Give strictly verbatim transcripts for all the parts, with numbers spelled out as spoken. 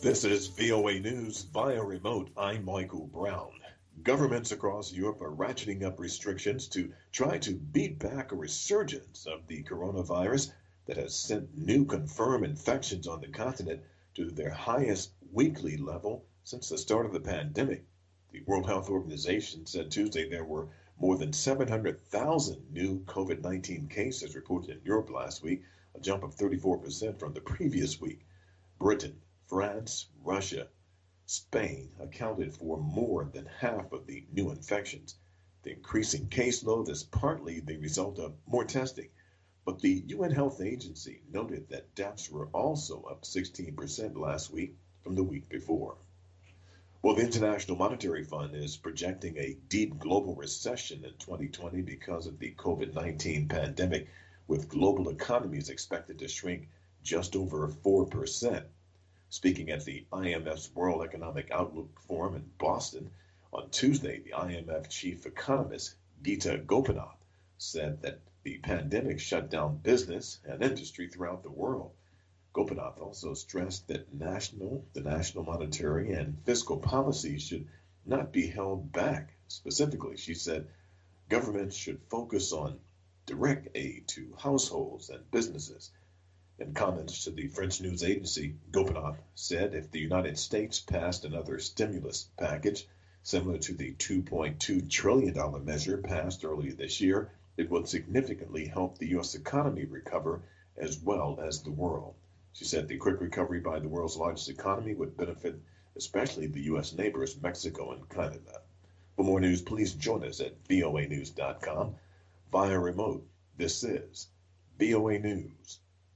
This is V O A News via remote. I'm Michael Brown. Governments across Europe are ratcheting up restrictions to try to beat back a resurgence of the coronavirus that has sent new confirmed infections on the continent to their highest weekly level since the start of the pandemic. The World Health Organization said Tuesday there were more than seven hundred thousand new COVID nineteen cases reported in Europe last week, a jump of thirty-four percent from the previous week. Britain, France, Russia, Spain accounted for more than half of the new infections. The increasing caseload is partly the result of more testing, but the U N Health Agency noted that deaths were also up sixteen percent last week from the week before. Well, the International Monetary Fund is projecting a deep global recession in twenty twenty because of the COVID nineteen pandemic, with global economies expected to shrink just over four percent. Speaking at the I M F's World Economic Outlook Forum in Boston on Tuesday, the I M F chief economist Gita Gopinath said that the pandemic shut down business and industry throughout the world. Gopinath also stressed that national, the national monetary and fiscal policies should not be held back. Specifically, she said governments should focus on direct aid to households and businesses. In comments to the French news agency, Gopinath said if the United States passed another stimulus package similar to the two point two trillion dollars measure passed earlier this year, it would significantly help the U S economy recover as well as the world. She said the quick recovery by the world's largest economy would benefit especially the U S neighbors, Mexico and Canada. For more news, please join us at V O A news dot com via remote. This is V O A News.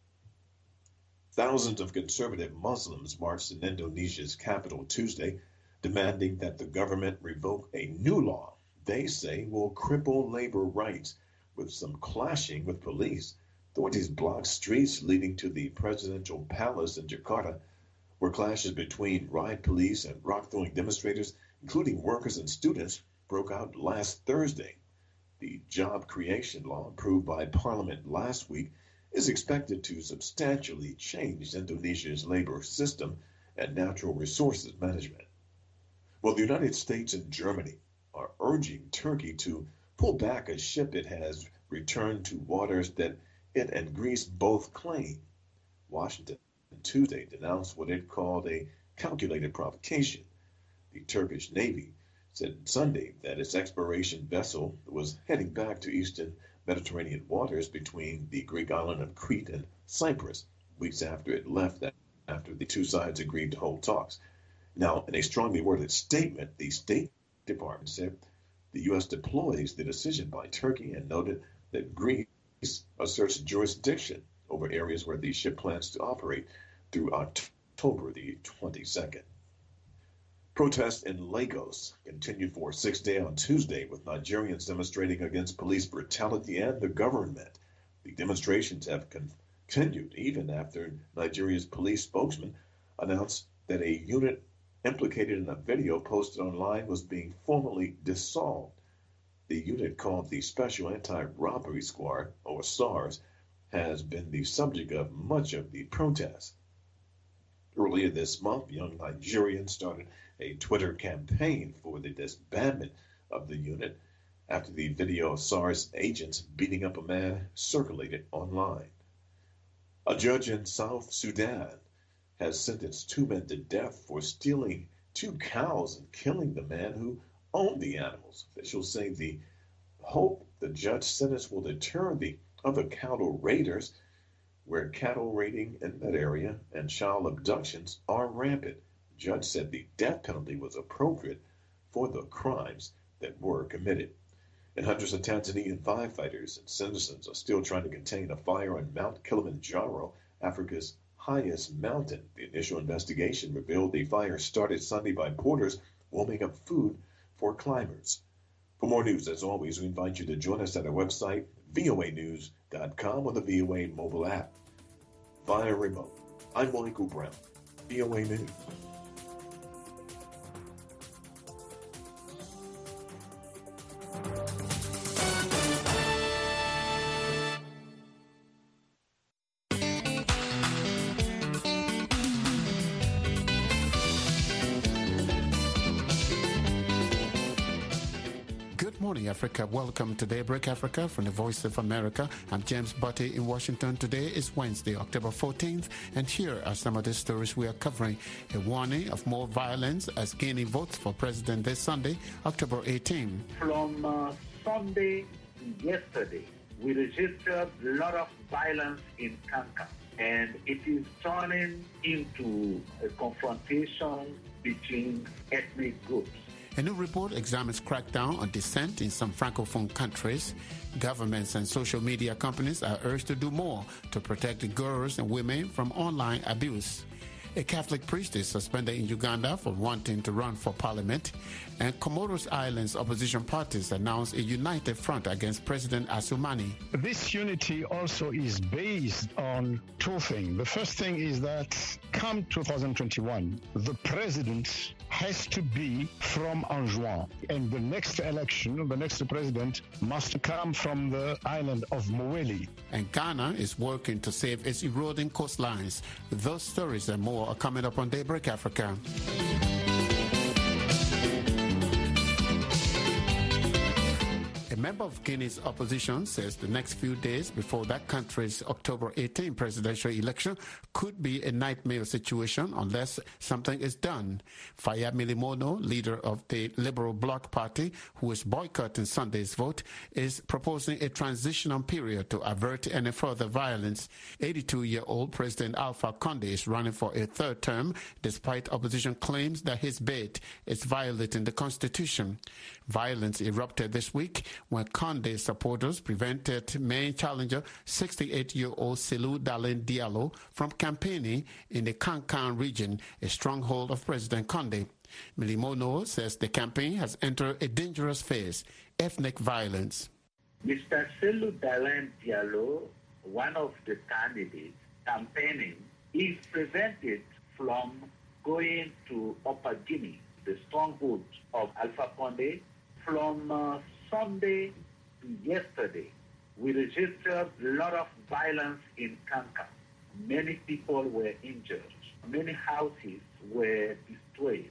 Thousands of conservative Muslims marched in Indonesia's capital Tuesday, demanding that the government revoke a new law they say will cripple labor rights. With some clashing with police, authorities blocked streets leading to the presidential palace in Jakarta, where clashes between riot police and rock-throwing demonstrators, including workers and students, broke out last Thursday. The job creation law approved by Parliament last week is expected to substantially change Indonesia's labor system and natural resources management. Well, the United States and Germany are urging Turkey to pull back a ship it has returned to waters that it and Greece both claim. Washington Tuesday denounced what it called a calculated provocation. The Turkish Navy said Sunday that its exploration vessel was heading back to eastern Mediterranean waters between the Greek island of Crete and Cyprus, weeks after it left after the two sides agreed to hold talks. Now, in a strongly worded statement, the State Department said the U S deploys the decision by Turkey and noted that Greece asserts jurisdiction over areas where the ship plans to operate through October the twenty-second. Protests in Lagos continued for a sixth day on Tuesday, with Nigerians demonstrating against police brutality and the government. The demonstrations have continued even after Nigeria's police spokesman announced that a unit implicated in a video posted online was being formally dissolved. The unit, called the Special Anti-Robbery Squad, or SARS, has been the subject of much of the protests. Earlier this month, young Nigerians started a Twitter campaign for the disbandment of the unit after the video of SARS agents beating up a man circulated online. A judge in South Sudan has sentenced two men to death for stealing two cows and killing the man who owned the animals. Officials say the hope the judge sentence will deter the other cattle raiders, where cattle raiding in that area and child abductions are rampant. The judge said the death penalty was appropriate for the crimes that were committed. And hundreds of Tanzanian firefighters and citizens are still trying to contain a fire on Mount Kilimanjaro, Africa's highest mountain. The initial investigation revealed the fire started Sunday by porters warming up food for climbers. For more news, as always, we invite you to join us at our website, V O A news dot com, or the V O A mobile app via remote. I'm Michael Brown, V O A News. morning, Africa. Welcome to Daybreak Africa from the Voice of America. I'm James Butty in Washington. Today is Wednesday, October fourteenth, and here are some of the stories we are covering. A warning of more violence as Guinea votes for president this Sunday, October eighteenth. From uh, Sunday to yesterday, we registered a lot of violence in Kanka, and it is turning into a confrontation between ethnic groups. A new report examines crackdown on dissent in some Francophone countries. Governments and social media companies are urged to do more to protect girls and women from online abuse. A Catholic priest is suspended in Uganda for wanting to run for parliament. And Comoros Islands opposition parties announced a united front against President Assoumani. This unity also is based on two things. The first thing is that come two thousand twenty-one, the president has to be from Anjouan. And the next election, the next president must come from the island of Moweli. And Ghana is working to save its eroding coastlines. Those stories and more are coming up on Daybreak Africa. A member of Guinea's opposition says the next few days before that country's October eighteenth presidential election could be a nightmare situation unless something is done. Faya Milimono, leader of the Liberal Bloc Party, who is boycotting Sunday's vote, is proposing a transitional period to avert any further violence. eighty-two-year-old President Alpha Conde is running for a third term despite opposition claims that his bid is violating the constitution. Violence erupted this week when Conde's supporters prevented main challenger sixty-eight-year-old Selou Dalein Diallo from campaigning in the Kankan region, a stronghold of President Conde. Milimono says the campaign has entered a dangerous phase, ethnic violence. Mister Selou Dalein Diallo, one of the candidates campaigning, is prevented from going to Upper Guinea, the stronghold of Alpha Conde. From uh, Sunday to yesterday, we registered a lot of violence in Kanka. Many people were injured. Many houses were destroyed.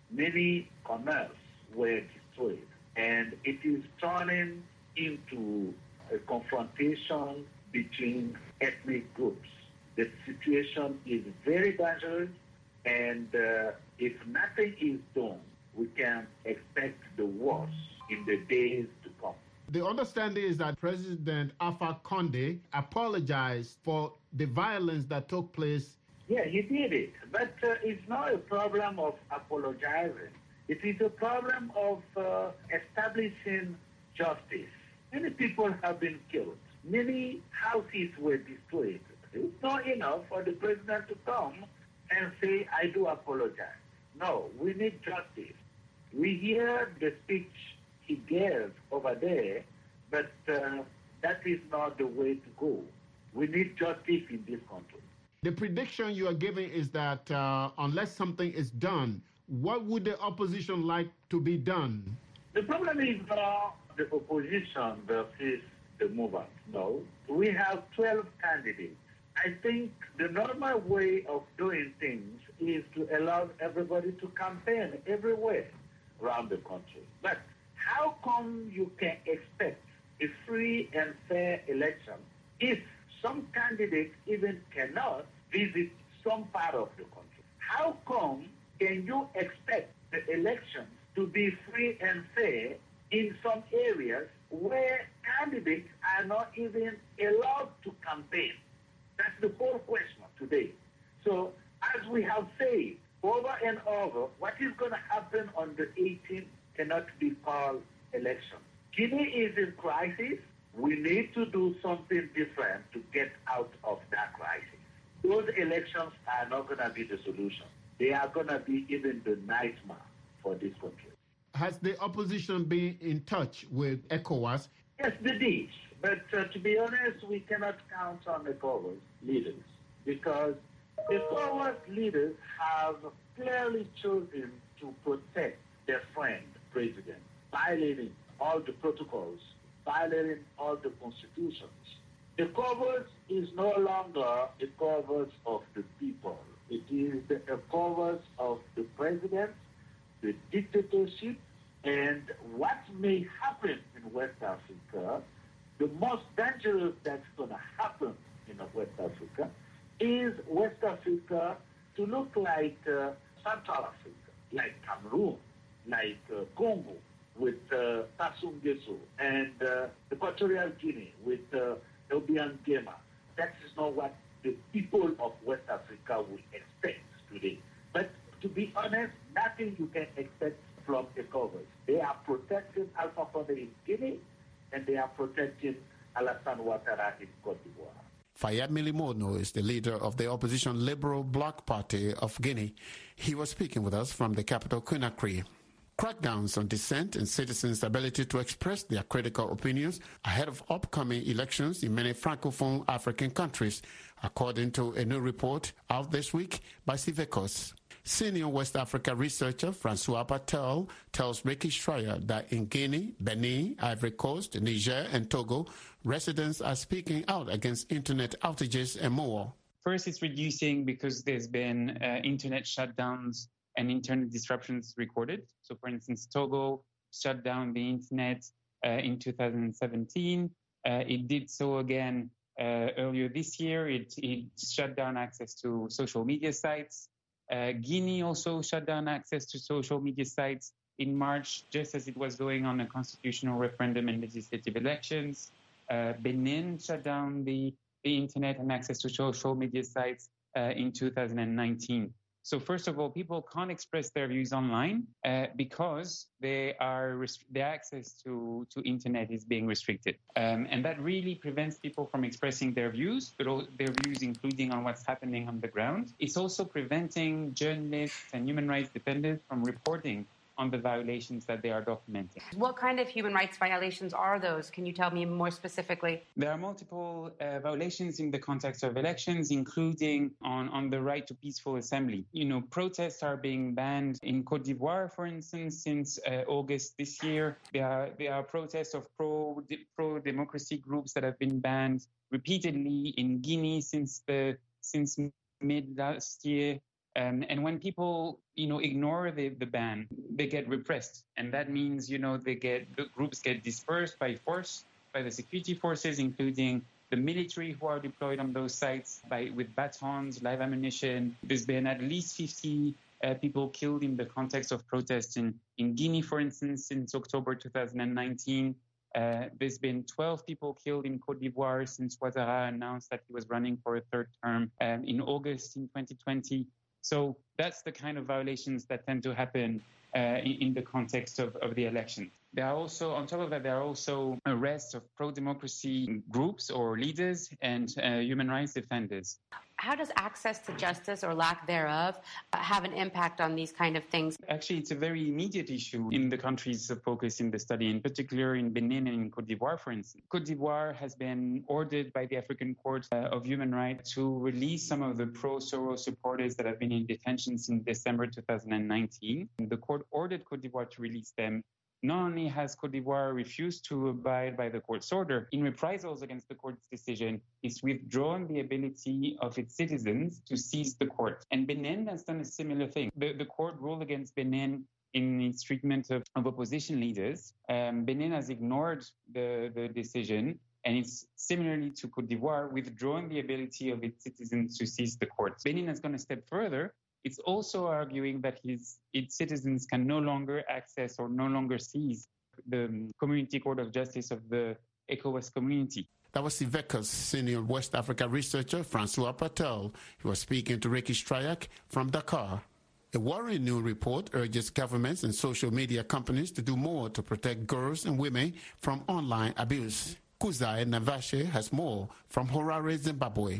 Many commerce were destroyed. And it is turning into a confrontation between ethnic groups. The situation is very dangerous, and uh, if nothing is done, we can expect the worst in the days to come. The understanding is that President Alpha Conde apologized for the violence that took place. Yeah, he did it. But uh, it's not a problem of apologizing. It is a problem of uh, establishing justice. Many people have been killed. Many houses were destroyed. It's not enough for the president to come and say, I do apologize. No, we need justice. We hear the speech he gave over there, but uh, that is not the way to go. We need justice in this country. The prediction you are giving is that uh, unless something is done, what would the opposition like to be done? The problem is not the opposition versus the movement. No, we have twelve candidates. I think the normal way of doing things is to allow everybody to campaign everywhere around the country. But how come you can expect a free and fair election if some candidates even cannot visit some part of the country? How come can you expect the elections to be free and fair in some areas where candidates are not even allowed to campaign? That's the whole question today. So, as we have said over and over, what is going to happen on the eighteenth cannot be called election. Guinea is in crisis. We need to do something different to get out of that crisis. Those elections are not going to be the solution. They are going to be even the nightmare for this country. Has the opposition been in touch with ECOWAS? Yes, they did. But uh, to be honest, we cannot count on ECOWAS leaders because ECOWAS leaders have clearly chosen to protect their friend, president, violating all the protocols, violating all the constitutions. ECOWAS is no longer ECOWAS of the people. It is the ECOWAS of the president, the dictatorship, and what may happen in is West Africa to look like uh, Central Africa, like Cameroon, like uh, Congo with uh, Sassou Nguesso, and uh, Equatorial Guinea with uh, Obiang Gema. That is not what the people of West Africa will expect today. But to be honest, nothing you can expect from ECOWAS. They are protecting Alpha Condé in Guinea, and they are protecting Alassane Ouattara in Cote d'Ivoire. Fayad Milimono is the leader of the opposition Liberal Bloc Party of Guinea. He was speaking with us from the capital, Conakry. Crackdowns on dissent and citizens' ability to express their critical opinions ahead of upcoming elections in many Francophone African countries, according to a new report out this week by Civecos. Senior West Africa researcher Francois Patel tells Ricky Schreier that in Guinea, Benin, Ivory Coast, Niger, and Togo, residents are speaking out against internet outages and more. First, it's reducing because there's been uh, internet shutdowns and internet disruptions recorded. So, for instance, Togo shut down the internet uh, in two thousand seventeen. Uh, it did so again uh, earlier this year. It, it shut down access to social media sites. Uh, Guinea also shut down access to social media sites in March, just as it was going on a constitutional referendum and legislative elections. Uh, Benin shut down the, the internet and access to social media sites uh, in two thousand nineteen. So first of all, people can't express their views online uh, because they are rest- their access to, to internet is being restricted. Um, and that really prevents people from expressing their views, but all their views including on what's happening on the ground. It's also preventing journalists and human rights defenders from reporting on the violations that they are documenting. What kind of human rights violations are those? Can you tell me more specifically? There are multiple uh, violations in the context of elections, including on, on the right to peaceful assembly. You know, protests are being banned in Cote d'Ivoire, for instance, since uh, August this year. There are, there are protests of pro, pro-democracy groups that have been banned repeatedly in Guinea since the since mid last year. Um, and when people, you know, ignore the, the ban, they get repressed. And that means, you know, they get the groups get dispersed by force, by the security forces, including the military who are deployed on those sites by with batons, live ammunition. There's been at least fifty uh, people killed in the context of protests in, in Guinea, for instance, since October two thousand nineteen. Uh, there's been twelve people killed in Cote d'Ivoire since Ouattara announced that he was running for a third term um, in August in twenty twenty. So that's the kind of violations that tend to happen uh, in, in the context of, of the election. There are also, on top of that, there are also arrests of pro-democracy groups or leaders and uh, human rights defenders. How does access to justice or lack thereof uh, have an impact on these kind of things? Actually, it's a very immediate issue in the countries of focus in the study, in particular in Benin and in Cote d'Ivoire, for instance. Cote d'Ivoire has been ordered by the African Court uh, of Human Rights to release some of the pro-Soros supporters that have been in detention since December two thousand nineteen. The court ordered Cote d'Ivoire to release them. Not only has Cote d'Ivoire refused to abide by the court's order, in reprisals against the court's decision, it's withdrawn the ability of its citizens to seize the court. And Benin has done a similar thing. The, the court ruled against Benin in its treatment of, of opposition leaders. Um, Benin has ignored the, the decision, and it's similarly to Cote d'Ivoire, withdrawn the ability of its citizens to seize the court. Benin has gone a step further. It's also arguing that his, its citizens can no longer access or no longer seize the Community Court of Justice of the ECOWAS community. That was Civecos senior West Africa researcher Francois Patel. He was speaking to Ricky Stryak from Dakar. A worrying new report urges governments and social media companies to do more to protect girls and women from online abuse. Kuzai Navashe has more from Harare, Zimbabwe.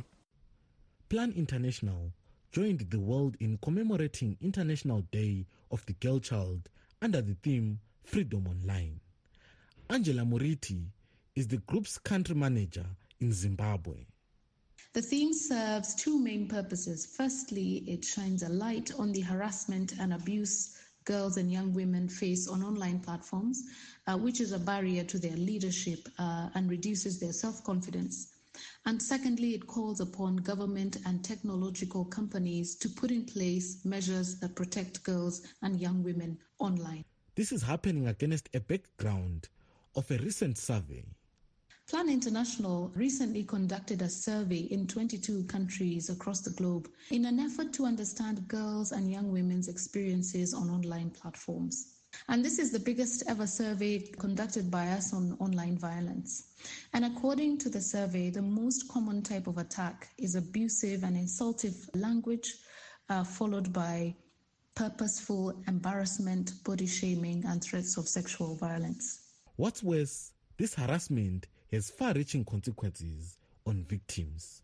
Plan International joined the world in commemorating International Day of the Girl Child under the theme Freedom Online. Angela Moriti is the group's country manager in Zimbabwe. The theme serves two main purposes. Firstly, it shines a light on the harassment and abuse girls and young women face on online platforms, uh, which is a barrier to their leadership uh, and reduces their self-confidence. And secondly, it calls upon government and technological companies to put in place measures that protect girls and young women online. This is happening against a background of a recent survey. Plan International recently conducted a survey in twenty-two countries across the globe in an effort to understand girls' and young women's experiences on online platforms. And this is the biggest ever survey conducted by us on online violence. And according to the survey, the most common type of attack is abusive and insultive language, uh, followed by purposeful embarrassment, body shaming, and threats of sexual violence. What's worse, this harassment has far-reaching consequences on victims.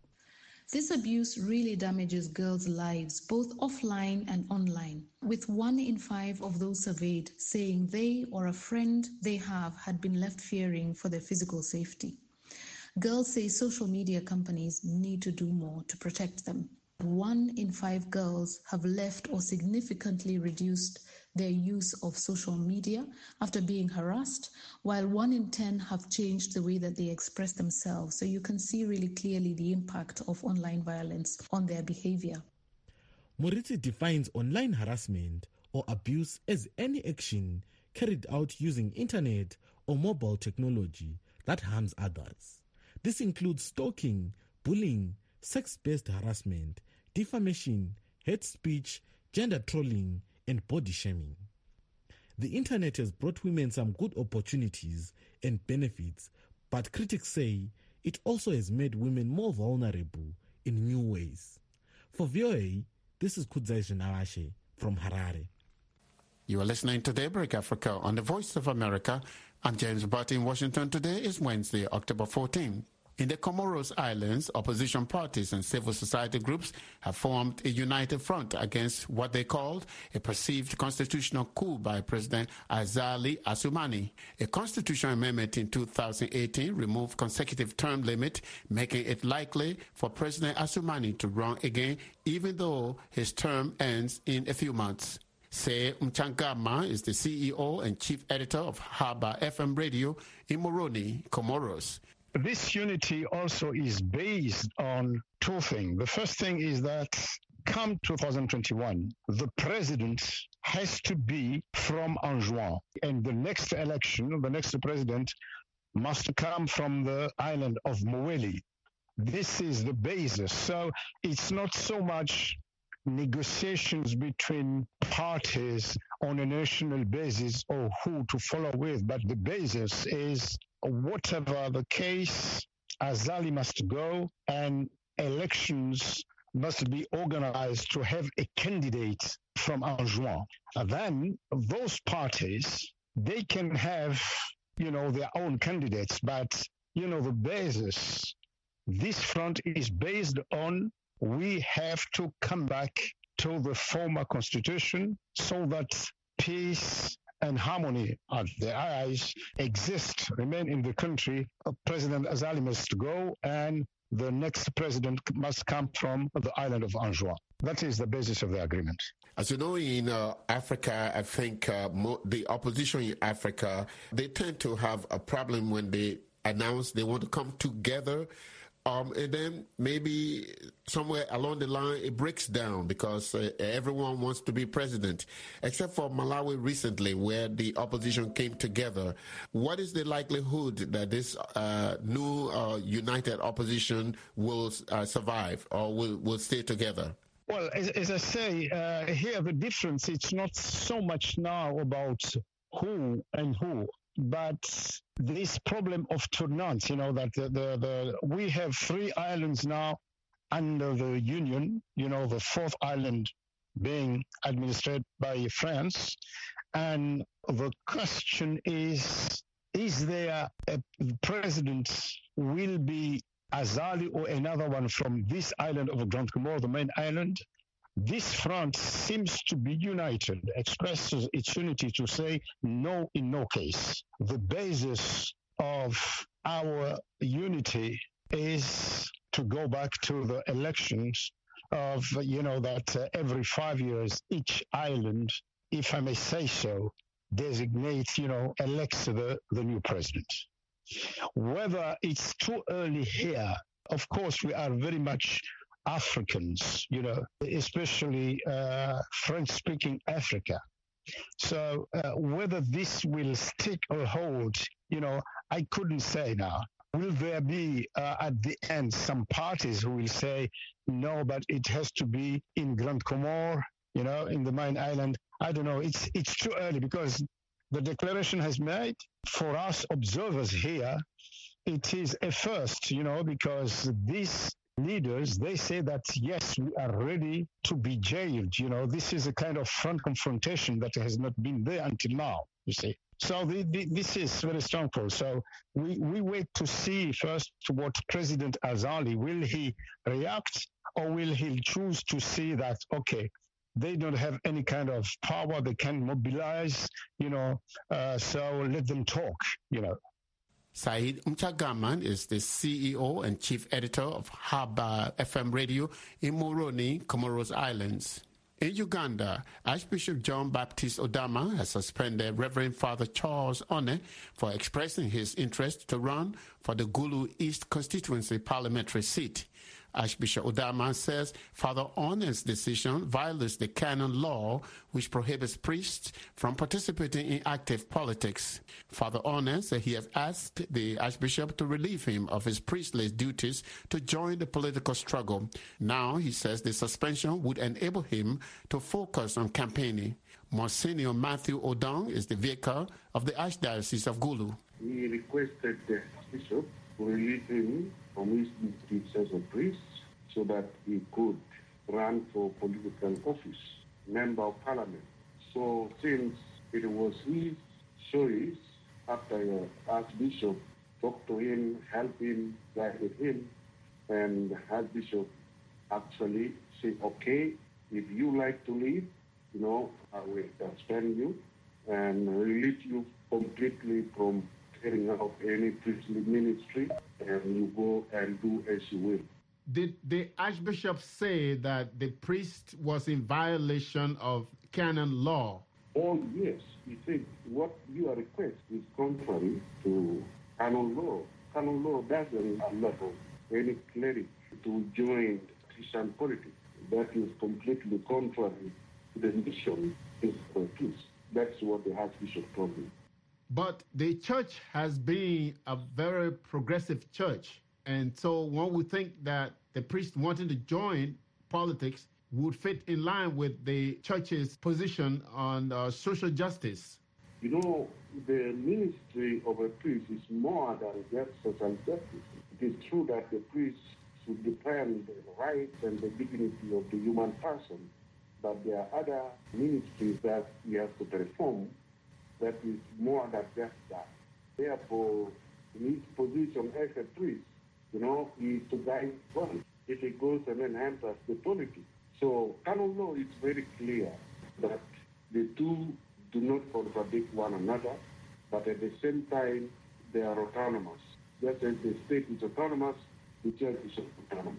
This abuse really damages girls' lives, both offline and online, with one in five of those surveyed saying they or a friend they have had been left fearing for their physical safety. Girls say social media companies need to do more to protect them. One in five girls have left or significantly reduced their use of social media after being harassed, while one in ten have changed the way that they express themselves. So you can see really clearly the impact of online violence on their behavior. Moriti defines online harassment or abuse as any action carried out using internet or mobile technology that harms others. This includes stalking, bullying, sex-based harassment, defamation, hate speech, gender trolling, and body shaming. The internet has brought women some good opportunities and benefits, but critics say it also has made women more vulnerable in new ways. For V O A, this is Kudzai Jinawashe from Harare. You are listening to Daybreak Africa on the Voice of America. I'm James Barty in Washington. Today is Wednesday, October fourteenth. In the Comoros Islands, opposition parties and civil society groups have formed a united front against what they called a perceived constitutional coup by President Azali Assoumani. A constitutional amendment in two thousand eighteen removed consecutive term limit, making it likely for President Assoumani to run again, even though his term ends in a few months. Se Mchangama is the C E O and chief editor of Haba F M Radio in Moroni, Comoros. This unity also is based on two things. The first thing is that come two thousand twenty-one, the president has to be from Anjouan. And the next election, the next president must come from the island of Moweli. This is the basis. So it's not so much negotiations between parties on a national basis or who to follow with, but the basis is whatever the case, Azali must go and elections must be organized to have a candidate from Anjouan. And then those parties, they can have, you know, their own candidates, but, you know, the basis, this front is based on we have to come back to the former constitution so that peace and harmony at their eyes exist, remain in the country. President Azali must go and the next president must come from the island of Anjouan. That is the basis of the agreement. As you know, in uh, Africa, I think uh, mo- the opposition in Africa, they tend to have a problem when they announce they want to come together. Um, and then maybe somewhere along the line it breaks down because uh, everyone wants to be president, except for Malawi recently where the opposition came together. What is the likelihood that this uh, new uh, united opposition will uh, survive or will, will stay together? Well, as, as I say, uh, here the difference, it's not so much now about who and who, but this problem of tournants, you know, that the, the, the we have three islands now under the Union, you know, the fourth island being administered by France. And the question is, is there a president will be Azali or another one from this island of Grand Comore, the main island? This front seems to be united, expresses its unity to say no in no case. The basis of our unity is to go back to the elections of, you know, that uh, every five years each island, if I may say so, designates, you know, elects the, the new president. Whether it's too early here, of course, we are very much Africans, you know, especially uh, French-speaking Africa. So uh, whether this will stick or hold, you know, I couldn't say now. Will there be uh, at the end some parties who will say, no, but it has to be in Grand Comore, you know, in the main island? I don't know. It's it's too early because the declaration has made. For us observers here, it is a first, you know, because these leaders, they say that, yes, we are ready to be jailed. You know, this is a kind of front confrontation that has not been there until now, you see. So the, the, this is very strong. So we, we wait to see first what President Azali, will he react or will he choose to see that, okay, they don't have any kind of power, they can mobilize, you know, uh, so let them talk, you know. Said Mchagaman is the C E O and chief editor of Haba F M radio in Moroni, Comoros Islands. In Uganda, Archbishop John Baptist Odama has suspended Reverend Father Charles One for expressing his interest to run for the Gulu East constituency parliamentary seat. Archbishop Odama says Father One's decision violates the canon law which prohibits priests from participating in active politics. Father One said he has asked the Archbishop to relieve him of his priestly duties to join the political struggle. Now he says the suspension would enable him to focus on campaigning. Monsignor Matthew Odong is the vicar of the Archdiocese of Gulu. He requested the Bishop to relieve him from his duties as a priest so that he could run for political office, member of parliament. So since it was his choice, after the Archbishop talked to him, helped him, guided him, and the Archbishop actually said, okay, if you like to leave, you know, I will suspend you and release you completely from carrying out any priestly ministry, and you go and do as you will. Did the Archbishop say that the priest was in violation of canon law? Oh, yes. He said what you are requesting is contrary to canon law. Canon law doesn't allow any cleric to join Christian politics. That is completely contrary to the mission of the priest. That's what the Archbishop told me. But the church has been a very progressive church. And so one would think that the priest wanting to join politics would fit in line with the church's position on uh, social justice. You know, the ministry of a priest is more than just social justice. It is true that the priest should defend the rights and the dignity of the human person, but there are other ministries that he has to perform that is more than just that. Therefore, in his position as a priest, you know, he is to guide one if he goes and then enters the politics. So canon law is very clear that the two do not contradict one another, but at the same time, they are autonomous. Just as the state is autonomous, the church is autonomous.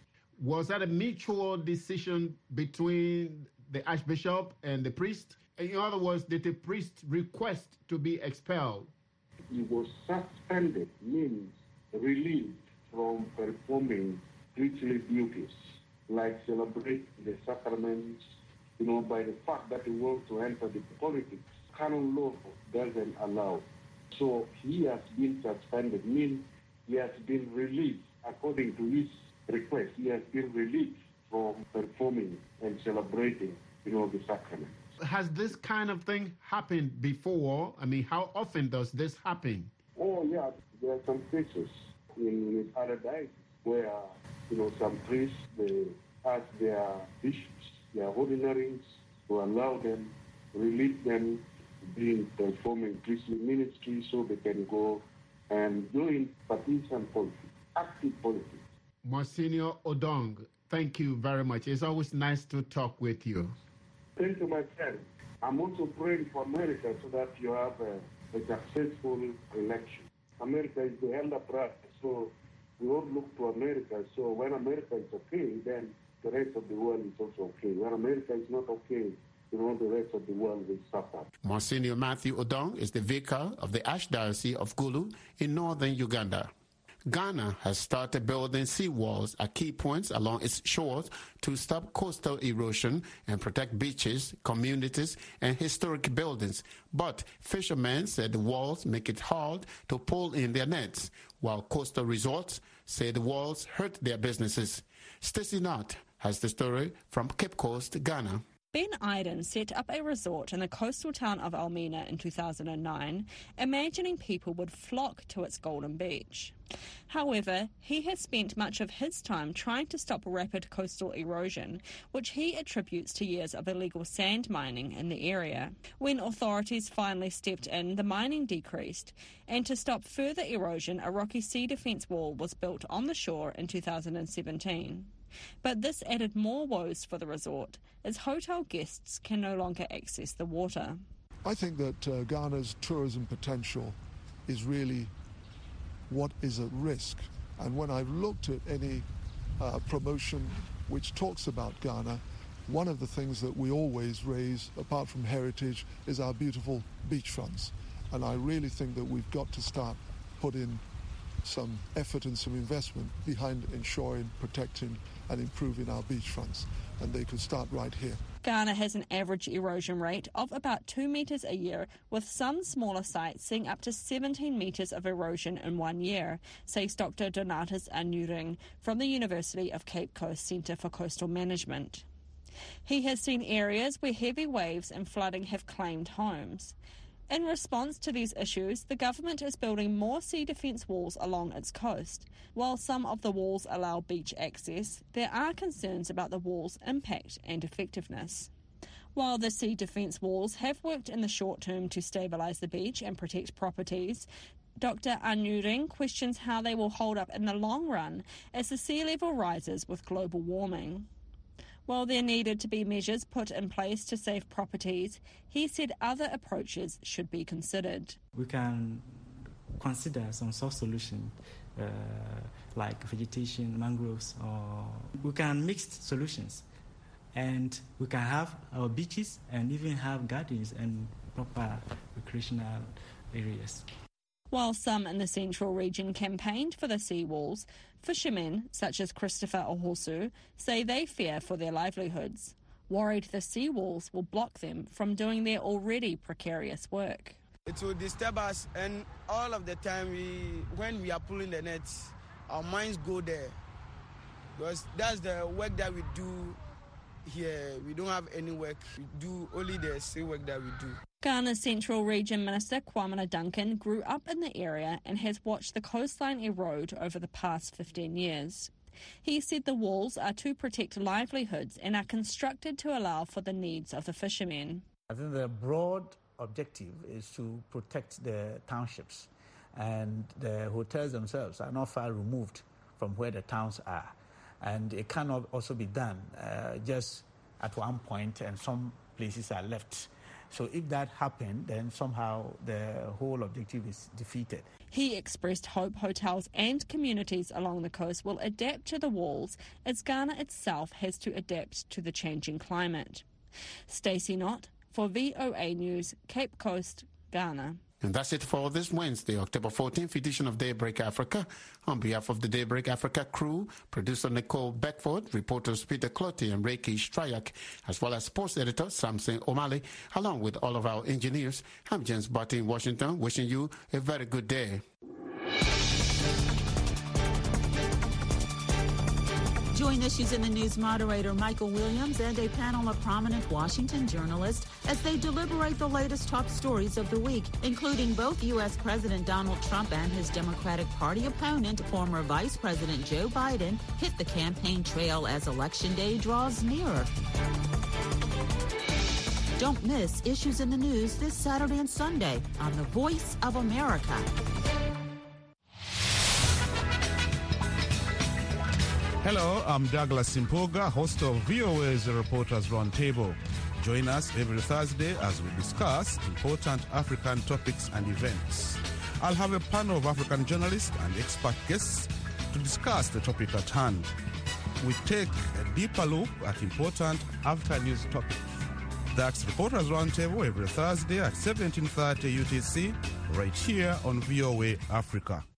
Was that a mutual decision between the Archbishop and the priest? In other words, did the priest request to be expelled? He was suspended, means relieved from performing priestly duties, like celebrating the sacraments, you know, by the fact that he wants to enter the politics. Canon law doesn't allow. So he has been suspended, means he has been released according to his request. He has been released from performing and celebrating, you know, the sacraments. Has this kind of thing happened before? I mean, how often does this happen? Oh, yeah. There are some cases in other dioceses where, you know, some priests, they ask their bishops, their ordinaries, to allow them, release them to be performing priestly ministry so they can go and join partisan politics, active politics. Monsignor Odong, thank you very much. It's always nice to talk with you. Thank you, my friend. I'm also praying for America so that you have a, a successful election. America is the elder brother, so we all look to America. So when America is okay, then the rest of the world is also okay. When America is not okay, you know, the rest of the world will suffer. Monsignor Matthew Odong is the vicar of the Archdiocese of Gulu in northern Uganda. Ghana has started building seawalls at key points along its shores to stop coastal erosion and protect beaches, communities, and historic buildings. But fishermen said the walls make it hard to pull in their nets, while coastal resorts say the walls hurt their businesses. Stacey Knott has the story from Cape Coast, Ghana. Ben Iden set up a resort in the coastal town of Elmina in two thousand nine, imagining people would flock to its golden beach. However, he has spent much of his time trying to stop rapid coastal erosion, which he attributes to years of illegal sand mining in the area. When authorities finally stepped in, the mining decreased, and to stop further erosion, a rocky sea defence wall was built on the shore in two thousand seventeen. But this added more woes for the resort, as hotel guests can no longer access the water. I think that uh, Ghana's tourism potential is really what is at risk. And when I've looked at any uh, promotion which talks about Ghana, one of the things that we always raise, apart from heritage, is our beautiful beachfronts. And I really think that we've got to start putting some effort and some investment behind ensuring, protecting and improving our beachfronts, and they could start right here. Ghana has an average erosion rate of about two metres a year, with some smaller sites seeing up to seventeen metres of erosion in one year, says Doctor Donatus Anyuring from the University of Cape Coast Centre for Coastal Management. He has seen areas where heavy waves and flooding have claimed homes. In response to these issues, the government is building more sea defence walls along its coast. While some of the walls allow beach access, there are concerns about the walls' impact and effectiveness. While the sea defence walls have worked in the short term to stabilise the beach and protect properties, Doctor Anyuring questions how they will hold up in the long run as the sea level rises with global warming. While there needed to be measures put in place to save properties, he said other approaches should be considered. We can consider some soft solutions uh, like vegetation, mangroves, or we can mix solutions. And we can have our beaches and even have gardens and proper recreational areas. While some in the central region campaigned for the seawalls, fishermen, such as Christopher Ohosu, say they fear for their livelihoods, worried the seawalls will block them from doing their already precarious work. It will disturb us, and all of the time we, when we are pulling the nets, our minds go there, because that's the work that we do here. We don't have any work. We do only the sea work that we do. Ghana's Central Region Minister Kwamina Duncan grew up in the area and has watched the coastline erode over the past fifteen years. He said the walls are to protect livelihoods and are constructed to allow for the needs of the fishermen. I think the broad objective is to protect the townships, and the hotels themselves are not far removed from where the towns are. And it cannot also be done uh, just at one point and some places are left. So if that happened, then somehow the whole objective is defeated. He expressed hope hotels and communities along the coast will adapt to the walls as Ghana itself has to adapt to the changing climate. Stacey Knott for V O A News, Cape Coast, Ghana. And that's it for this Wednesday, October fourteenth edition of Daybreak Africa. On behalf of the Daybreak Africa crew, producer Nicole Beckford, reporters Peter Clotti and Reiki Strayak, as well as sports editor Samson O'Malley, along with all of our engineers, I'm James Barty in Washington, wishing you a very good day. Join Issues in the News moderator Michael Williams and a panel of prominent Washington journalists as they deliberate the latest top stories of the week, including both U S President Donald Trump and his Democratic Party opponent, former Vice President Joe Biden, hit the campaign trail as Election Day draws nearer. Don't miss Issues in the News this Saturday and Sunday on The Voice of America. Hello, I'm Douglas Simpoga, host of V O A's Reporters Roundtable. Join us every Thursday as we discuss important African topics and events. I'll have a panel of African journalists and expert guests to discuss the topic at hand. We take a deeper look at important African news topics. That's Reporters Roundtable every Thursday at seventeen thirty U T C, right here on V O A Africa.